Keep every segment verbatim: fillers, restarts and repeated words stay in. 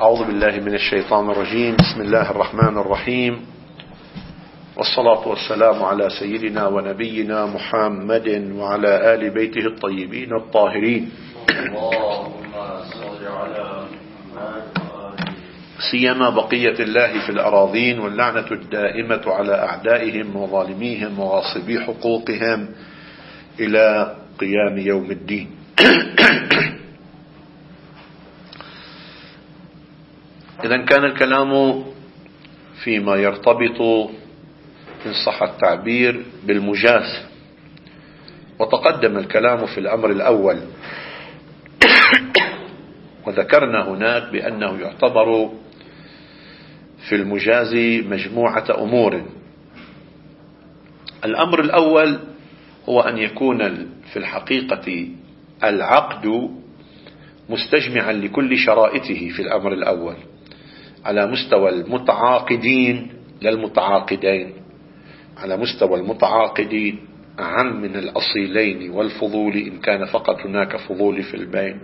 أعوذ بالله من الشيطان الرجيم. بسم الله الرحمن الرحيم، والصلاة والسلام على سيدنا ونبينا محمد وعلى آل بيته الطيبين الطاهرين، سيما بقية الله في الأراضين، واللعنة الدائمة على أعدائهم وظالميهم وغاصبي حقوقهم إلى قيام يوم الدين. إذن كان الكلام فيما يرتبط إن صح التعبير بالمجاز، وتقدم الكلام في الأمر الأول، وذكرنا هناك بأنه يعتبر في المجاز مجموعة أمور. الأمر الأول هو أن يكون في الحقيقة العقد مستجمعا لكل شرائطه في الأمر الأول على مستوى المتعاقدين لا المتعاقدين، على مستوى المتعاقدين أعم من الأصيلين والفضول إن كان فقط هناك فضول في البين،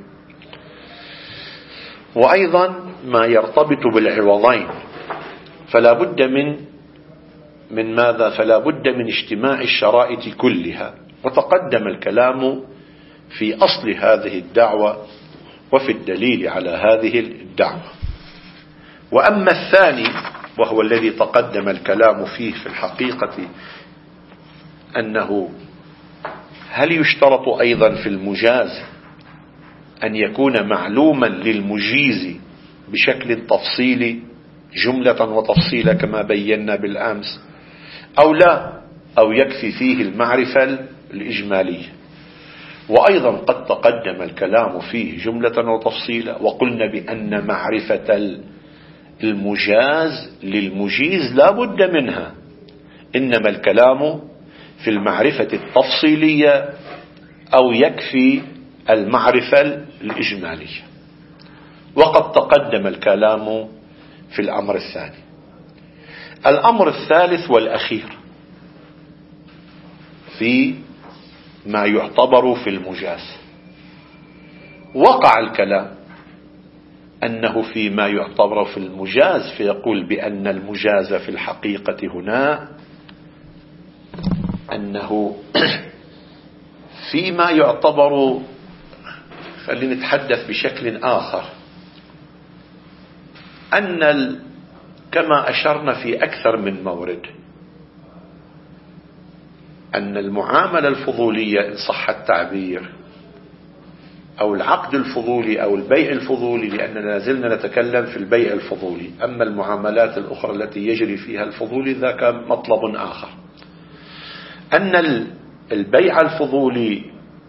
وأيضا ما يرتبط بالعوضين فلا بد من من ماذا فلا بد من اجتماع الشرائط كلها. وتقدم الكلام في أصل هذه الدعوة وفي الدليل على هذه الدعوة. وأما الثاني وهو الذي تقدم الكلام فيه في الحقيقة، أنه هل يشترط أيضا في المجاز أن يكون معلوما للمجيز بشكل تفصيلي جملة وتفصيلا كما بينا بالأمس، أو لا، أو يكفي فيه المعرفة الإجمالية. وأيضا قد تقدم الكلام فيه جملة وتفصيلا، وقلنا بأن معرفة المجاز للمجيز لا بد منها، إنما الكلام في المعرفة التفصيلية أو يكفي المعرفة الإجمالية. وقد تقدم الكلام في الأمر الثاني. الأمر الثالث والأخير في ما يعتبر في المجاز، وقع الكلام أنه فيما يعتبر في المجاز فيقول بأن المجاز في الحقيقة هنا أنه فيما يعتبر، خلينا نتحدث بشكل آخر، أن كما أشرنا في أكثر من مورد أن المعاملة الفضولية إن صح التعبير أو العقد الفضولي أو البيع الفضولي، لأننا لازلنا نتكلم في البيع الفضولي، أما المعاملات الأخرى التي يجري فيها الفضولي ذاك مطلب آخر. أن البيع الفضولي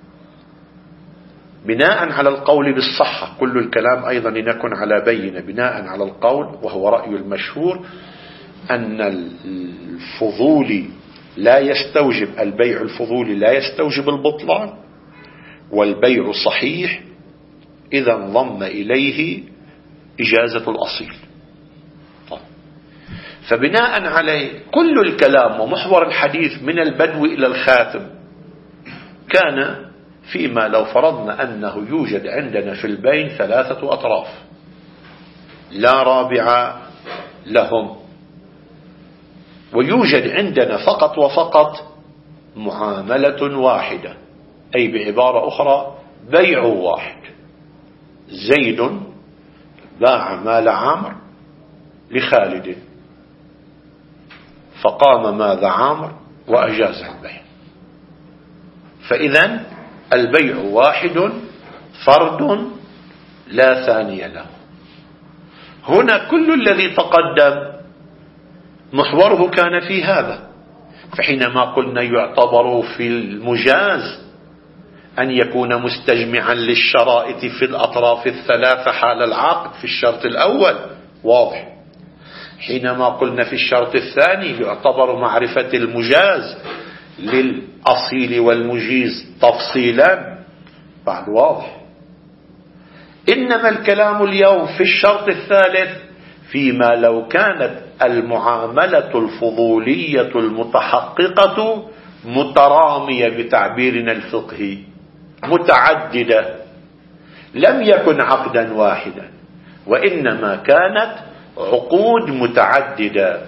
بناء على القول بالصحة، كل الكلام أيضا لنكن على بينة، بناء على القول وهو رأي المشهور أن الفضولي لا يستوجب البيع الفضولي لا يستوجب البطلان، والبيع صحيح إذا انضم إليه إجازة الأصيل. طيب. فبناء عليه كل الكلام ومحور الحديث من البدو إلى الخاتم كان فيما لو فرضنا أنه يوجد عندنا في البين ثلاثة أطراف لا رابع لهم، ويوجد عندنا فقط وفقط معاملة واحدة، أي بعبارة أخرى بيع واحد، زيد باع مال عامر لخالد، فقام ماذا عامر وأجاز البيع، فإذن البيع واحد فرد لا ثاني له. هنا كل الذي تقدم محوره كان في هذا. فحينما قلنا يعتبر في المجاز أن يكون مستجمعا للشرائط في الأطراف الثلاثة حال العقد في الشرط الأول واضح. حينما قلنا في الشرط الثاني يعتبر معرفة المجاز للأصيل والمجيز تفصيلا بعد واضح. إنما الكلام اليوم في الشرط الثالث فيما لو كانت المعاملة الفضولية المتحققة مترامية بتعبيرنا الفقهي متعددة، لم يكن عقدا واحدا وإنما كانت عقود متعددة.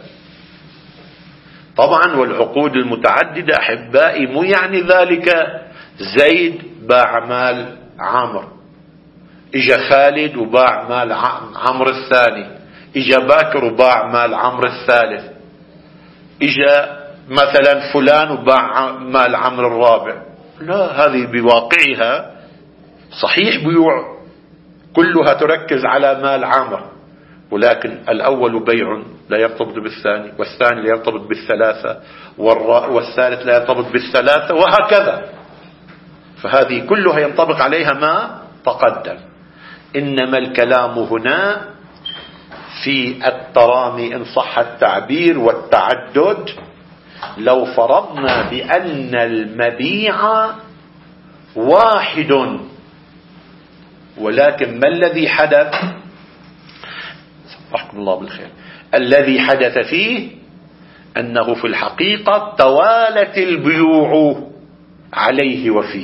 طبعا والعقود المتعددة أحبائي مو يعني ذلك زيد باع مال عامر، إجا خالد وباع مال عمرو الثاني، إجا باكر وباع مال عمرو الثالث، إجا مثلا فلان وباع مال عمرو الرابع. لا، هذه بواقعها صحيح بيوع كلها تركز على مال عامر، ولكن الأول بيع لا يرتبط بالثاني، والثاني لا يرتبط بالثلاثة، والثالث لا يرتبط بالثلاثة، وهكذا. فهذه كلها ينطبق عليها ما تقدم. إنما الكلام هنا في الترامي إن صح التعبير والتعدد. لو فرضنا بأن المبيع واحد، ولكن ما الذي حدث؟ رحمكم الله بالخير. الذي حدث فيه أنه في الحقيقة توالت البيوع عليه وفيه،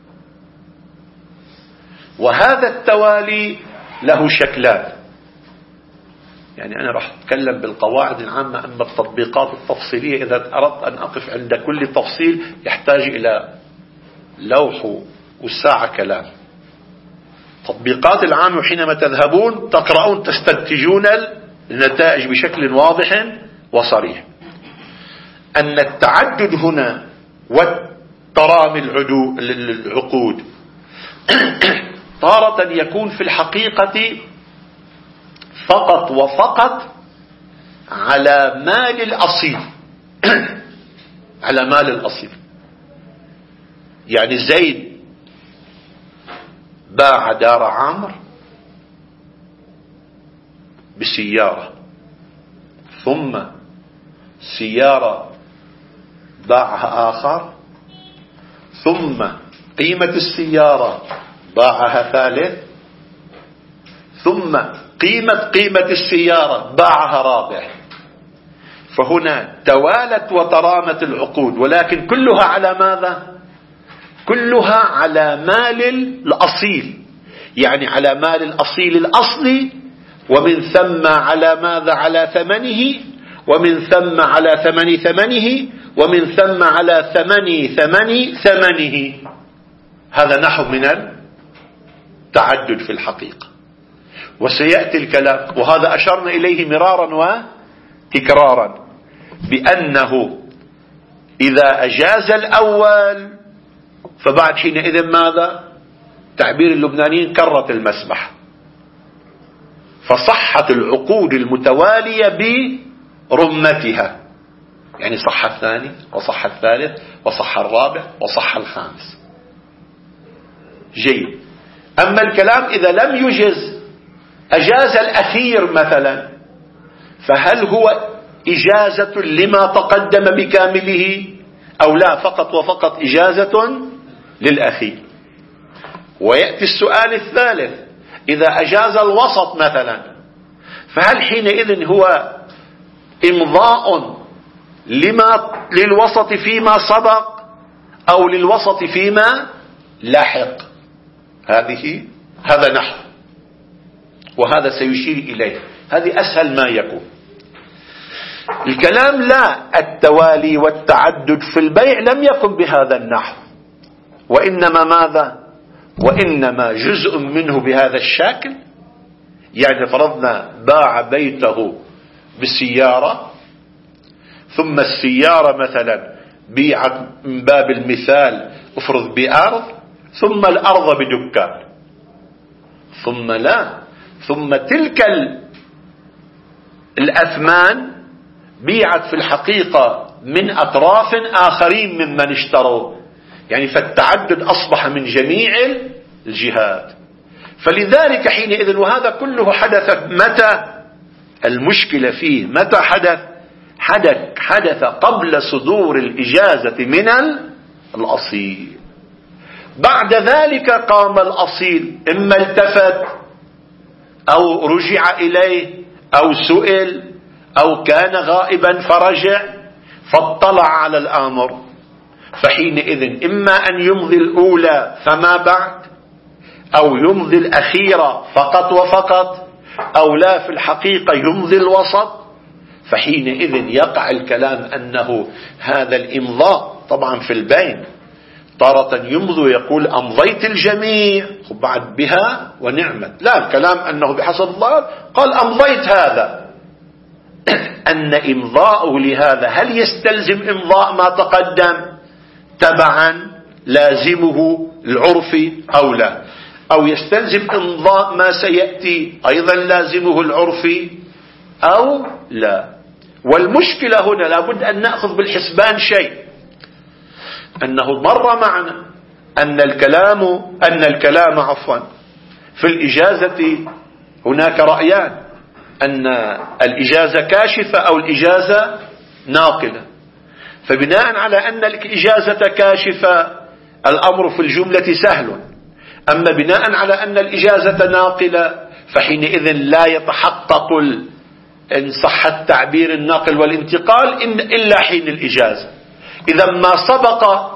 وهذا التوالي له شكلان. يعني أنا راح أتكلم بالقواعد العامة، أما التطبيقات التفصيلية إذا أردت أن أقف عند كل تفصيل يحتاج إلى لوح والساعة كلام. التطبيقات العامة حينما تذهبون تقرؤون تستنتجون النتائج بشكل واضح وصريح. أن التعدد هنا والترامي العقود تارة يكون في الحقيقة فقط وفقط على مال الأصيل على مال الأصيل. يعني زيد باع دار عمرو بسيارة، ثم سيارة باعها آخر، ثم قيمة السيارة باعها ثالث، ثم قيمة قيمة السيارة باعها رابع. فهنا توالت وترامت العقود، ولكن كلها على ماذا؟ كلها على مال الأصيل، يعني على مال الأصيل الأصلي، ومن ثم على ماذا؟ على ثمنه، ومن ثم على ثمن ثمنه، ومن ثم على ثمن ثمن ثمنه. هذا نحو من التعدد في الحقيقة، وسيأتي الكلام، وهذا أشرنا إليه مرارا وتكرارا، بأنه إذا أجاز الأول فبعد حينئذ ماذا؟ تعبير اللبنانيين كرت المسبح، فصحت العقود المتوالية برمتها، يعني صح الثاني وصح الثالث وصح الرابع وصح الخامس. جيد. أما الكلام إذا لم يجز، أجاز الأخير مثلا، فهل هو إجازة لما تقدم بكامله أو لا؟ فقط وفقط إجازة للأخير. ويأتي السؤال الثالث: إذا أجاز الوسط مثلا، فهل حينئذ هو إمضاء لما للوسط فيما سبق أو للوسط فيما لاحق؟ هذه هذا نحو، وهذا سيشير إليه. هذه أسهل ما يكون. الكلام لا، التوالي والتعدد في البيع لم يكن بهذا النحو، وإنما ماذا؟ وإنما جزء منه بهذا الشكل. يعني فرضنا باع بيته بسيارة، ثم السيارة مثلا بيعت من باب المثال افرض بأرض، ثم الأرض بدكان، ثم لا، ثم تلك الأثمان بيعت في الحقيقة من أطراف آخرين ممن اشتروا، يعني فالتعدد أصبح من جميع الجهات. فلذلك حينئذ، وهذا كله حدث متى؟ المشكلة فيه متى حدث؟ حدث حدث قبل صدور الإجازة من الأصيل. بعد ذلك قام الأصيل، إما التفت أو رجع إليه أو سئل أو كان غائبا فرجع فاطلع على الآمر، فحينئذ إما أن يمضي الأولى فما بعد، أو يمضي الأخيرة فقط وفقط، أو لا في الحقيقة يمضي الوسط، فحينئذ يقع الكلام أنه هذا الإمضاء طبعا في البين تارة يمضي يقول أمضيت الجميع بعد بها ونعمت، لا، الكلام أنه بحسب الله قال أمضيت هذا. أن إمضاءه لهذا هل يستلزم إمضاء ما تقدم تبعا لازمه العرفي أو لا، أو يستلزم إمضاء ما سيأتي أيضا لازمه العرفي أو لا. والمشكلة هنا لابد أن نأخذ بالحسبان شيء، أنه مر معنا أن الكلام أن الكلام عفوا في الإجازة هناك رأيان، أن الإجازة كاشفة أو الإجازة ناقلة. فبناء على أن الإجازة كاشفة الأمر في الجملة سهل، أما بناء على أن الإجازة ناقلة فحينئذ لا يتحقق إن صح التعبير الناقل والانتقال إن إلا حين الإجازة. إذا ما سبق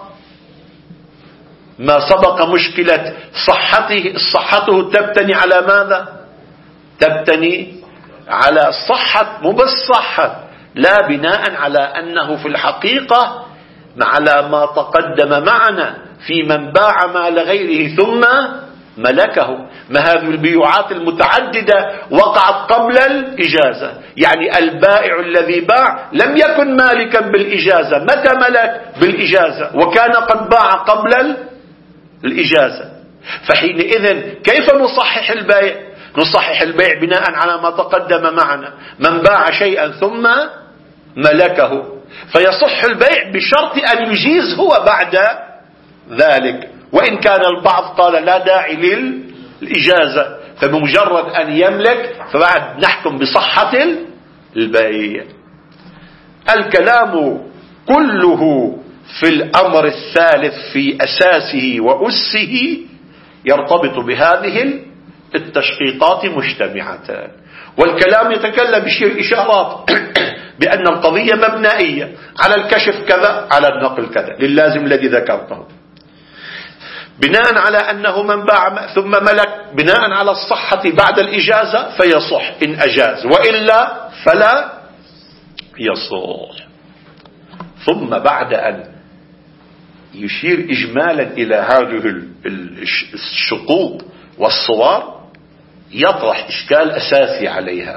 ما سبق مشكلة صحته صحته تبتني على ماذا؟ تبتني على صحة، مو بس صحة، لا، بناء على أنه في الحقيقة على ما تقدم معنا في من باع مال غيره ثم ملكه. ما هذه البيوعات المتعددة وقعت قبل الإجازة، يعني البائع الذي باع لم يكن مالكا بالإجازة، متى ملك؟ بالإجازة، وكان قد باع قبل الإجازة. فحينئذ كيف نصحح البيع؟ نصحح البيع بناء على ما تقدم معنا، من باع شيئا ثم ملكه، فيصح البيع بشرط أن يجيز هو بعد ذلك، وإن كان البعض قال لا داعي للإجازة، فبمجرد أن يملك فبعد نحكم بصحة البيع. الكلام كله في الأمر الثالث في أساسه وأسه يرتبط بهذه التشقيقات مجتمعتان. والكلام يتكلم بشيء إشارات بأن القضية مبنائية على الكشف كذا، على النقل كذا، للازم الذي ذكرته، بناء على أنه من باع ثم ملك، بناء على الصحة بعد الإجازة فيصح إن أجاز، وإلا فلا يصح. ثم بعد أن يشير إجمالا إلى هذه الشقوق والصور يطرح إشكال أساسي عليها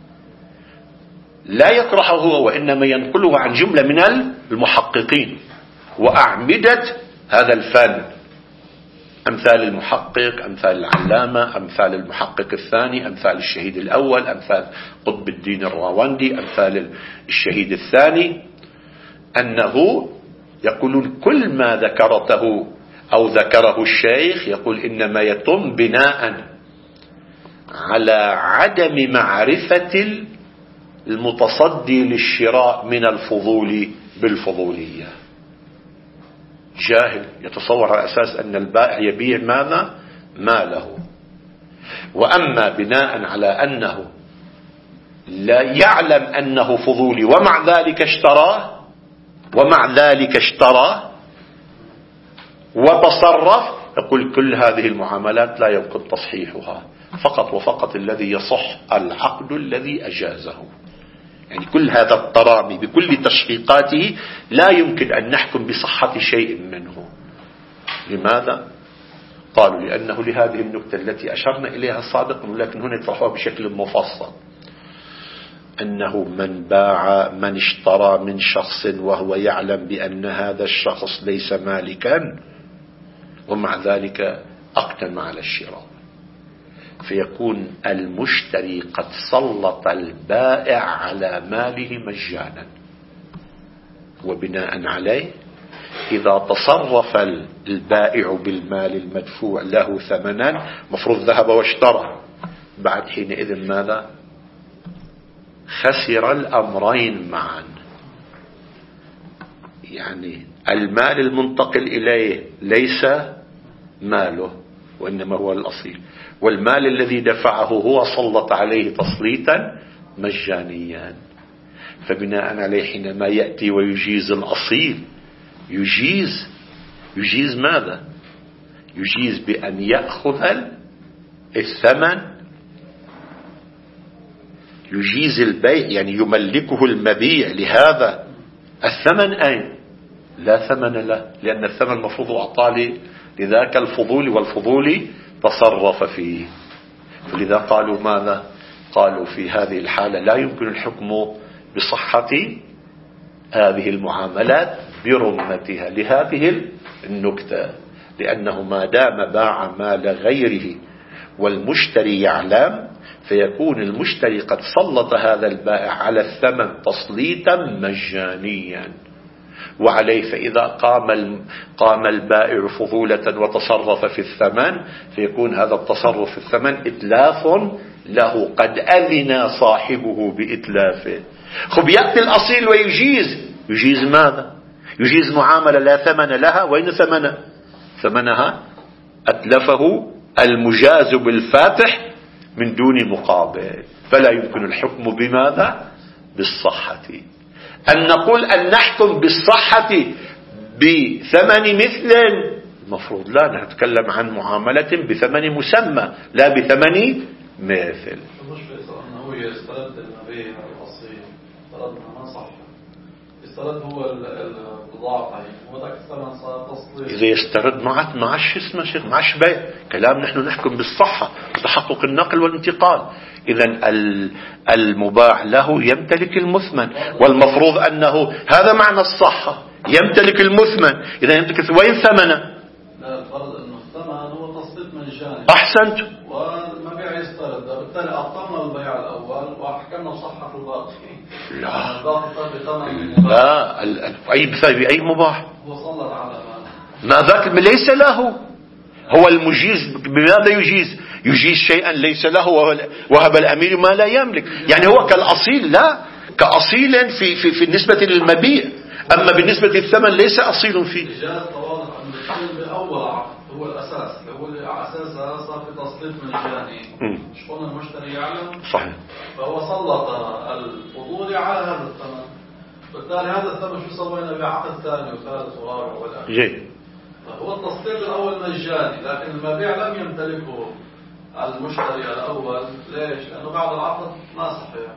لا يطرحه هو، وإنما ينقله عن جملة من المحققين وأعمدة هذا الفن، أمثال المحقق، أمثال العلامة، أمثال المحقق الثاني، أمثال الشهيد الأول، أمثال قطب الدين الراوندي، أمثال الشهيد الثاني، أنه يقولون كل ما ذكرته أو ذكره الشيخ يقول إنما يتم بناء على عدم معرفة المتصدي للشراء من الفضول بالفضولية. جاهل يتصور على أساس أن البائع يبيع ماذا؟ ماله. وأما بناء على أنه لا يعلم أنه فضولي ومع ذلك اشتراه ومع ذلك اشترى وتصرف، يقول كل هذه المعاملات لا يمكن تصحيحها، فقط وفقط الذي يصح العقد الذي أجازه. يعني كل هذا الترامي بكل تشقيقاته لا يمكن أن نحكم بصحة شيء منه. لماذا؟ قالوا لأنه لهذه النكتة التي أشرنا إليها سابقا، ولكن هنا يطرحوها بشكل مفصل، أنه من باع من اشترى من شخص وهو يعلم بأن هذا الشخص ليس مالكا ومع ذلك أقدم على الشراء، فيكون المشتري قد سلط البائع على ماله مجانا، وبناء عليه إذا تصرف البائع بالمال المدفوع له ثمنا مفروض ذهب واشترى، بعد حينئذ ماذا؟ خسر الأمرين معا. يعني المال المنتقل إليه ليس ماله وإنما هو الأصيل، والمال الذي دفعه هو سلط عليه تسليطا مجانيا. فبناء عليه حينما يأتي ويجيز الأصيل يجيز يجيز ماذا؟ يجيز بأن يأخذ الثمن يجيز البيع يعني يملكه المبيع لهذا الثمن أين؟ لا ثمن له، لأن الثمن المفروض أعطاه لذاك الفضول، والفضول تصرف فيه. فلذا قالوا ماذا؟ قالوا في هذه الحالة لا يمكن الحكم بصحة هذه المعاملات برمتها لهذه النكتة، لأنه ما دام باع مال غيره والمشتري يعلم، فيكون المشتري قد سلط هذا البائع على الثمن تسليطا مجانيا، وعليه فإذا قام قام البائع فضولة وتصرف في الثمن، فيكون هذا التصرف في الثمن إتلاف له، قد أذن صاحبه بإتلافه. خب يأتي الأصيل ويجيز، يجيز ماذا؟ يجيز معاملة لا ثمن لها. وين ثمنها؟ ثمنها أتلفه المجاز بالفاتح من دون مقابل، فلا يمكن الحكم بماذا؟ بالصحة. أن نقول أن نحكم بالصحة بثمن مثل، المفروض لا، نتكلم عن معاملة بثمن مسمى لا بثمن مثل. أنه يسترد المبيع الأصيل، استردنا ما صح، استرد هو البضاعة، وذاك الثمن صار تصليح. إذا يسترد معك معش اسمه شيخ، معش بيع. كلام نحن نحكم بالصحة وتحقق النقل والانتقال. إذن المباع له يمتلك المثمن، والمفروض أنه هذا معنى الصحة، يمتلك المثمن. إذا يمتلك وين ثمنه؟ لا، الفرض أنه الثمن هو تسليط مجاني. أحسنت. والمبيع يسترد، بالتالي أبطلنا البيع الأول وحكمنا صحة الباقي. لا الباقي صار بثمن. لا، أي بأي مباح؟ هو صلت على مال. ما ذاك ليس له. هو المجيز بماذا يجيز؟ يجيز شيئا ليس له، وهب الأمير ما لا يملك. يعني هو كالأصيل، لا كأصيل في في في النسبة للمبيع، أما بالنسبة للثمن ليس أصيل فيه. إجازة واضح أن الثمن بأول عقد هو الأساس، هو أساسها صار في تسليط مجاني. مش قلنا المشتري يعلم؟ صحيح. فهو سلط الفضول على هذا الثمن، بالتالي هذا الثمن شو سوينا بعقد ثاني وثالث ورابع ولا جيد. هو التسليط الأول مجاني، لكن المبيع لم يمتلكه المشتري الأول. ليش؟ لأنه بعد العقد ما صحيح،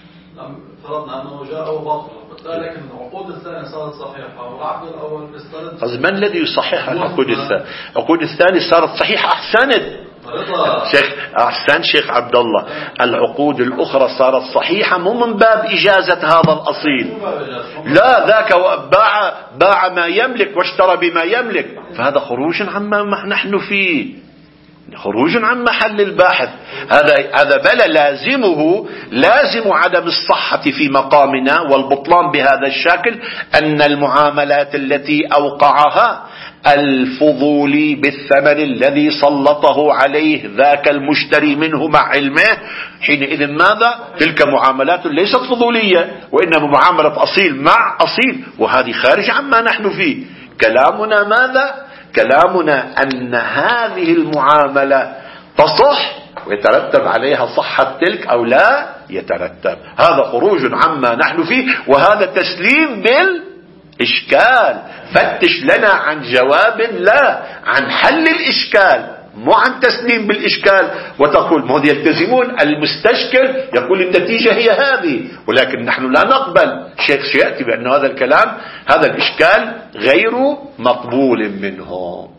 فرضنا أنه جاء وبطل، بالتالي لكن العقود الثانية صارت صحيحة والعقد الأول بيسترد. قصد من الذي يصحح العقود الثانية؟ العقود الثانية صارت صحيحة. أحسنت شيخ، أحسن شيخ عبد الله. العقود الأخرى صارت صحيحة مو من باب إجازة هذا الأصيل، لا، ذاك باع باع ما يملك واشترى بما يملك، فهذا خروج عما نحن فيه، خروج عن محل الباحث. هذا هذا بلا لازمه لازم عدم الصحة في مقامنا والبطلان بهذا الشكل أن المعاملات التي أوقعها الفضولي بالثمن الذي سلطه عليه ذاك المشتري منه مع علمه، حينئذ ماذا؟ تلك معاملات ليست فضولية، وإنما معاملة أصيل مع أصيل، وهذه خارج عما نحن فيه. كلامنا ماذا؟ كلامنا أن هذه المعاملة تصح ويترتب عليها صحة تلك أو لا يترتب. هذا خروج عما نحن فيه، وهذا تسليم بالإشكال. فتش لنا عن جواب، لا عن حل الإشكال، مو عن تسليم بالإشكال وتقول ما يلتزمون المستشكل يقول النتيجة هي هذه، ولكن نحن لا نقبل. شيخ سيأتي بأن هذا الكلام هذا الإشكال غير مقبول منهم.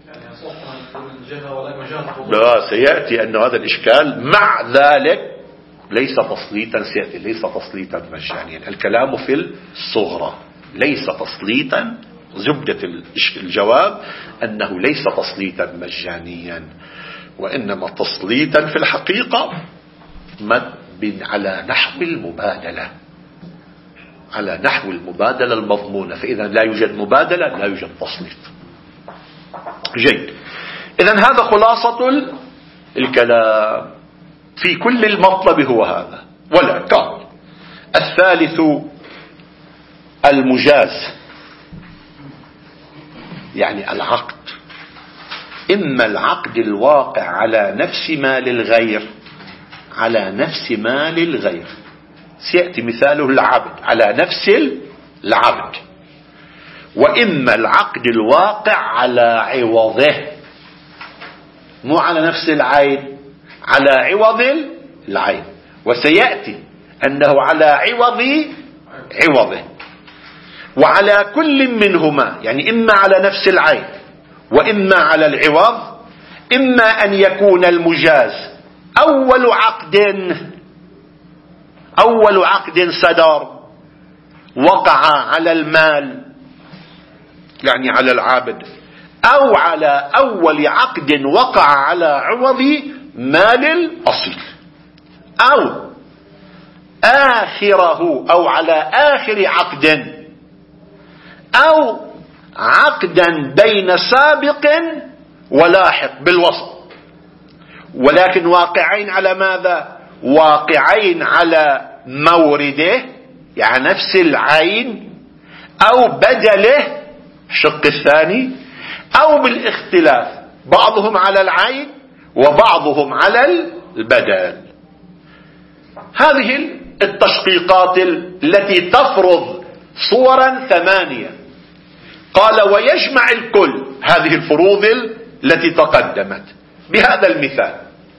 لا، سيأتي أن هذا الإشكال مع ذلك ليس تسليطا، سيأتي ليس تسليطا مجانيا. الكلام في الصغرى ليس تسليطا. زبدة الجواب أنه ليس تسليطا مجانيا، وإنما تسليطا في الحقيقة على نحو المبادلة، على نحو المبادلة المضمونة. فإذا لا يوجد مبادلة لا يوجد تسليط. جيد. إذن هذا خلاصة الكلام في كل المطلب هو هذا. ولا قال الثالث المجاز، يعني العقد، إما العقد الواقع على نفس مال الغير، على نفس مال الغير، سيأتي مثاله العبد على نفس العبد، وإما العقد الواقع على عوضه، مو على نفس العين، على عوض العين. وسيأتي أنه على عوض عوضه، وعلى كل منهما، يعني إما على نفس العين وإما على العوض، إما أن يكون المجاز أول عقد أول عقد صدر وقع على المال، يعني على العابد، أو على أول عقد وقع على عوض مال الأصيل، أو آخره، أو على آخر عقد، أو عقدا بين سابق ولاحق بالوسط، ولكن واقعين على ماذا؟ واقعين على مورده، يعني نفس العين، أو بدله الشق الثاني، أو بالاختلاف، بعضهم على العين وبعضهم على البدل. هذه التشقيقات التي تفرض صورا ثمانية. قال ويجمع الكل، هذه الفروض التي تقدمت بهذا المثال: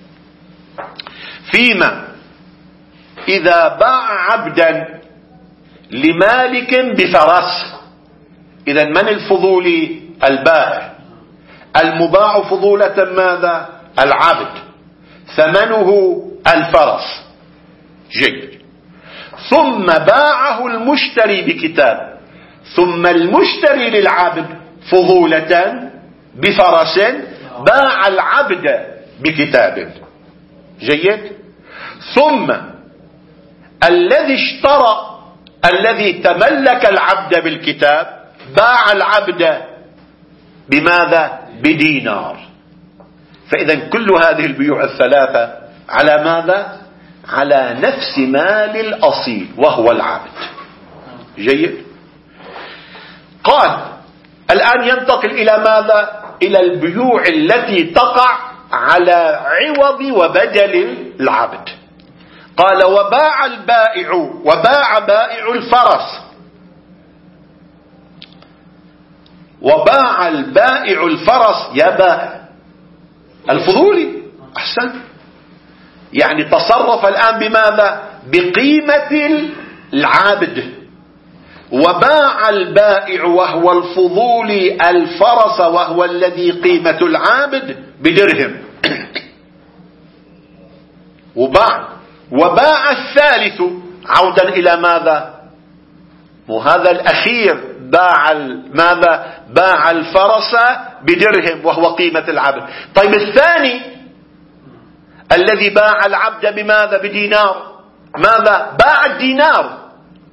فيما إذا باع عبدا لمالك بفرس. إذا من الفضولي؟ البائع. المباع فضولة ماذا؟ العبد، ثمنه الفرس. جيد. ثم باعه المشتري بكتاب، ثم المشتري للعبد فضولة بفرس باع العبد بكتاب. جيد. ثم الذي اشترى، الذي تملك العبد بالكتاب، باع العبد بماذا؟ بدينار. فإذا كل هذه البيوع الثلاثة على ماذا؟ على نفس مال الأصيل وهو العبد. جيد. قال الآن ينتقل إلى ماذا؟ إلى البيوع التي تقع على عوض وبدل العبد. قال وباع البائع، وباع بائع الفرس، وباع البائع الفرس. يا بائع الفضولي، أحسن، يعني تصرف الآن بماذا؟ بقيمة العابد. وباع البائع وهو الفضولي الفرس وهو الذي قيمة العابد بدرهم. وباع وباع الثالث، عودا إلى ماذا؟ وهذا الأخير باع ماذا؟ باع الفرس بدرهم وهو قيمة العبد. طيب الثاني الذي باع العبد بماذا؟ بدينار، ماذا؟ باع الدينار.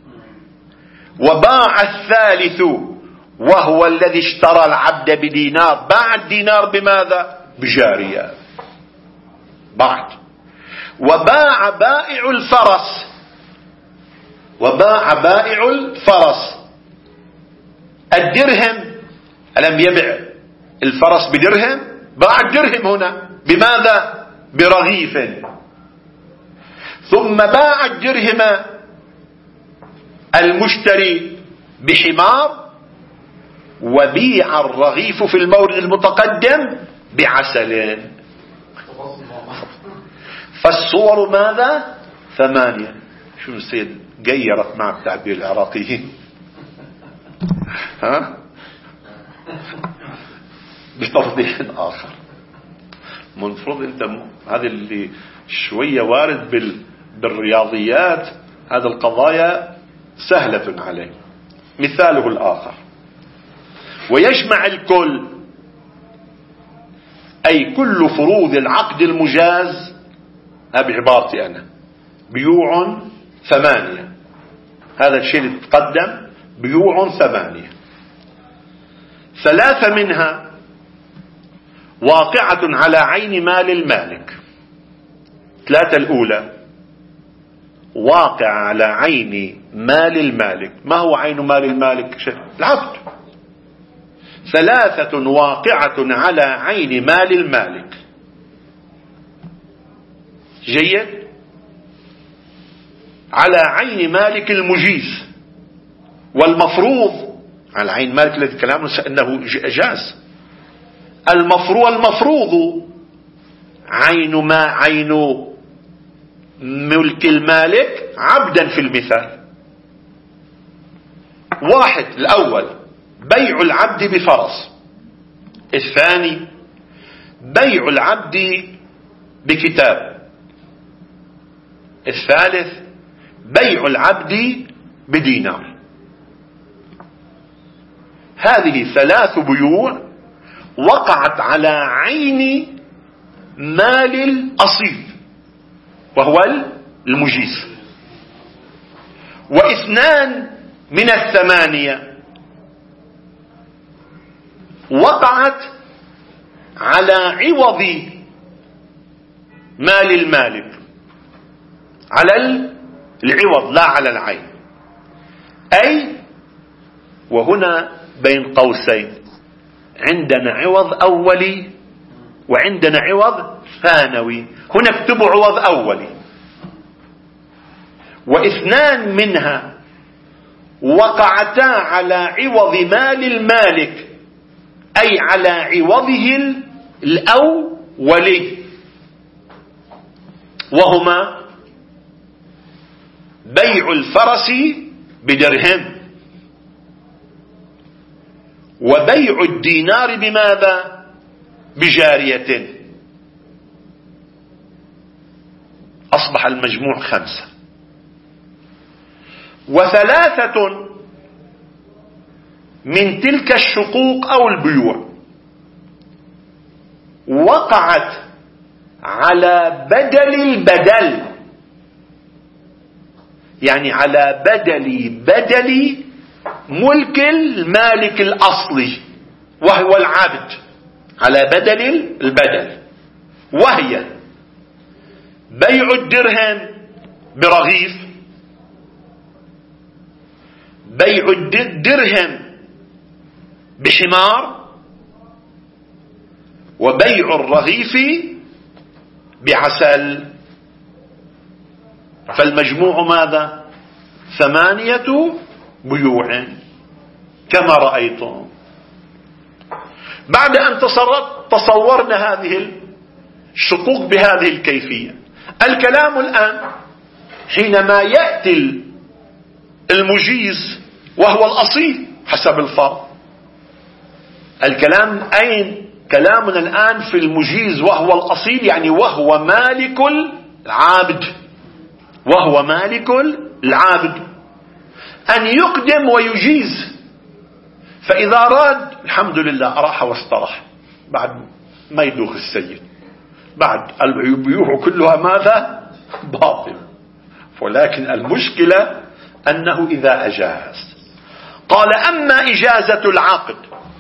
وباع الثالث وهو الذي اشترى العبد بدينار، باع الدينار بماذا؟ بجارية. بعد وباع بائع الفرس، وباع بائع الفرس الدرهم. ألم يبع الفرس بدرهم؟ باع الدرهم هنا بماذا؟ برغيف. ثم باع الدرهم المشتري بحمار، وبيع الرغيف في المورد المتقدم بعسل. فالصور ماذا؟ ثمانية. شو السيد غيرت مع التعبير العراقيين؟ ها؟ بتوضيح آخر. منفرض انت هذا اللي شوية وارد بال... بالرياضيات، هذا القضايا سهلة عليه. مثاله الآخر: ويجمع الكل، أي كل فروض العقد المجاز، بعبارتي أنا، بيوع ثمانية. هذا الشيء اللي تقدم بيوع ثمانية، ثلاثة منها واقعة على عين مال المالك. ثلاثة الأولى واقع على عين مال المالك. ما هو عين مال المالك؟ العبد. ثلاثة واقعة على عين مال المالك. جيد. على عين مالك المجيز، والمفروض على عين مالك الذي كلامه أنه جاز. المفروض المفروض عين ما عين ملك المالك عبدا في المثال. واحد الأول بيع العبد بفرس، الثاني بيع العبد بكتاب، الثالث بيع العبد بدينار. هذه ثلاث بيوع وقعت على عين مال الأصيل وهو المجيز، واثنان من الثمانية وقعت على عوض مال المالك، على العوض لا على العين. أي وهنا بين قوسين عندنا عوض أولي وعندنا عوض ثانوي. هنا اكتبوا عوض أولي. واثنان منها وقعتا على عوض مال المالك، أي على عوضه الأولي، وهما بيع الفرس بدرهم وبيع الدينار بماذا؟ بجارية. أصبح المجموع خمسة. وثلاثة من تلك الشقوق أو البيوع وقعت على بدل البدل، يعني على بدل بدل ملك المالك الأصلي وهو العبد، على بدل البدل، وهي بيع الدرهم برغيف، بيع الدرهم بحمار، وبيع الرغيف بعسل. فالمجموع ماذا؟ ثمانية بيوع كما رأيتم. بعد أن تصورنا هذه الشقوق بهذه الكيفية، الكلام الآن حينما يأتي المجيز وهو الأصيل حسب الفرض، الكلام أين؟ كلامنا الآن في المجيز وهو الأصيل، يعني وهو مالك العابد، وهو مالك العابد، أن يقدم ويجيز. فإذا أراد الحمد لله أراح واستراح، بعد ما يدوخ السيد، بعد البيوع كلها ماذا؟ باطل. ولكن المشكلة أنه إذا أجاز. قال: أما إجازة العقد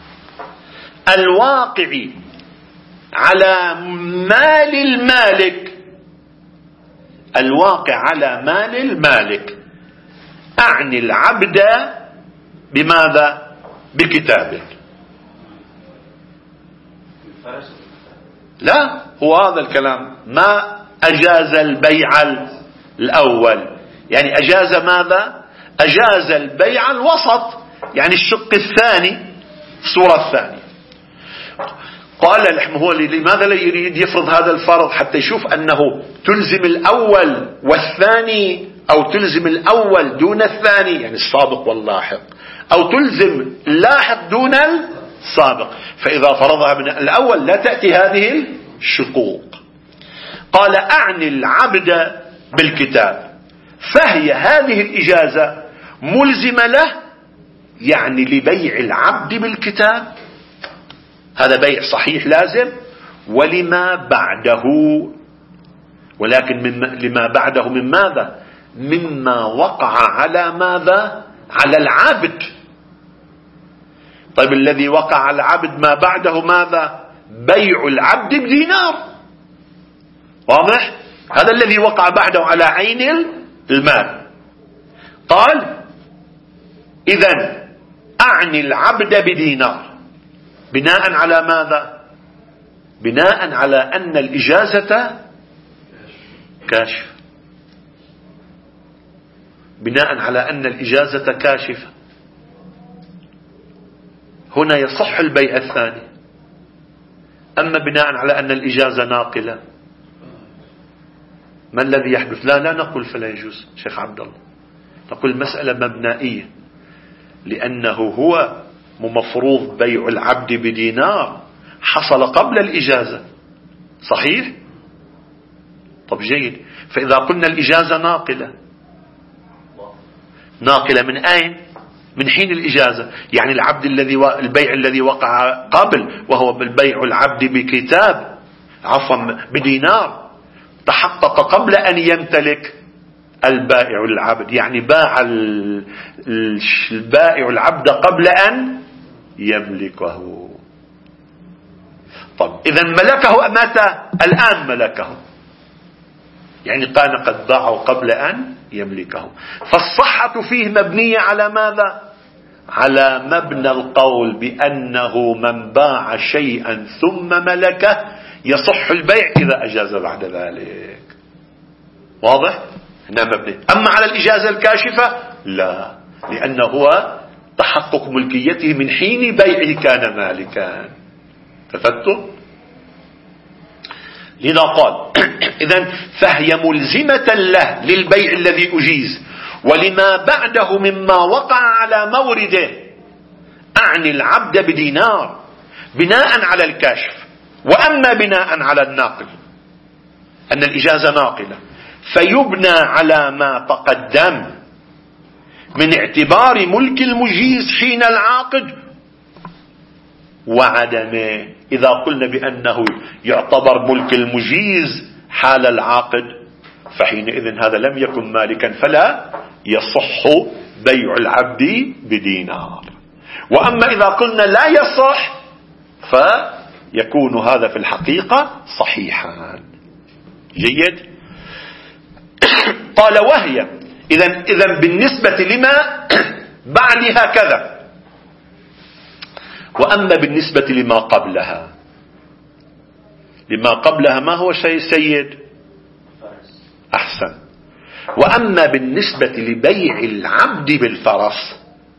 الواقع على مال المالك، الواقع على مال المالك، أعني العبد بماذا؟ بكتابه. لا، هو هذا الكلام. ما أجاز البيع الأول، يعني أجاز ماذا؟ أجاز البيع الوسط، يعني الشق الثاني، الصورة الثانية. قال هو لماذا لا يريد يفرض هذا الفرض؟ حتى يشوف أنه تلزم الأول والثاني، أو تلزم الأول دون الثاني، يعني السابق واللاحق، أو تلزم اللاحق دون السابق. فإذا فرضها من الأول لا تأتي هذه الشقوق. قال: أعني العبد بالكتاب، فهي هذه الإجازة ملزمة له، يعني لبيع العبد بالكتاب، هذا بيع صحيح لازم، ولما بعده، ولكن مما لما بعده من ماذا؟ مما وقع على ماذا؟ على العبد. طيب الذي وقع على العبد ما بعده ماذا؟ بيع العبد بدينار، واضح؟ هذا الذي وقع بعده على عين المال. قال: إذن أعني العبد بدينار، بناء على ماذا؟ بناء على أن الإجازة كاشفة، بناء على أن الإجازة كاشفة. هنا يصح البيع الثاني. أما بناء على أن الإجازة ناقلة ما الذي يحدث؟ لا لا نقول فلا يجوز شيخ عبد الله، نقول مسألة مبنائية، لأنه هو مفروض بيع العبد بدينار حصل قبل الإجازة، صحيح؟ طب جيد، فإذا قلنا الإجازة ناقلة، ناقلة من أين؟ من حين الإجازة، يعني العبد الذي و... البيع الذي وقع قبل وهو بالبيع العبد بكتاب عفوا بدينار تحقق قبل أن يمتلك البائع العبد، يعني باع البائع العبد قبل أن يملكه. طب إذا ملكه متى؟ الآن ملكه، يعني كان قد باعه قبل أن يملكه. فالصحة فيه مبنية على ماذا؟ على مبنى القول بأنه من باع شيئا ثم ملكه يصح البيع إذا أجاز بعد ذلك. واضح؟ هنا مبني. أما على الإجازة الكاشفة لا، لأنه هو تحقق ملكيته من حين بيعه كان مالكا. تفتوا؟ لذا قال إذن فهي ملزمة له للبيع الذي أجيز ولما بعده مما وقع على مورده، أعني العبد بدينار بناء على الكاشف. وأما بناء على الناقل أن الإجازة ناقلة فيبنى على ما تقدم من اعتبار ملك المجيز حين العاقد وعدمه. إذا قلنا بأنه يعتبر ملك المجيز حال العاقد فحينئذ هذا لم يكن مالكا فلا يصح بيع العبد بدينار. وأما إذا قلنا لا يصح فيكون هذا في الحقيقة صحيحا. جيد. قال وهي إذن, إذن بالنسبة لما بعدها كذا. وأما بالنسبة لما قبلها، لما قبلها ما هو شيء سيد؟ أحسن. وأما بالنسبة لبيع العبد بالفرس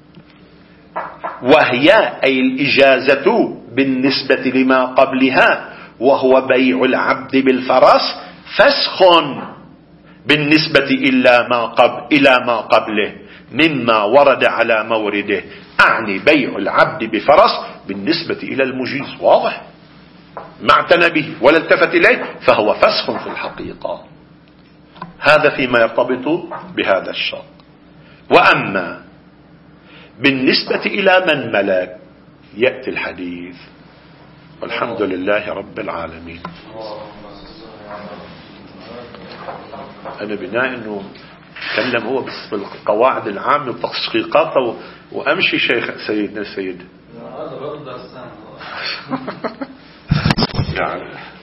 وهي أي الإجازة بالنسبة لما قبلها وهو بيع العبد بالفرس فسخ بالنسبة إلى ما قبل إلى ما قبله مما ورد على مورده، أعني بيع العبد بفرس بالنسبة إلى المجيز. واضح؟ ما اعتنى به ولا التفت إليه فهو فسخ في الحقيقة. هذا فيما يرتبط بهذا الشرط. وأما بالنسبة إلى من ملك يأتي الحديث. والحمد لله رب العالمين. أنا بناء أنه تكلم هو بس بالقواعد العامة والتحقيقات وأمشي شيخ سيدنا سيد. هذا برضه درسان. يعني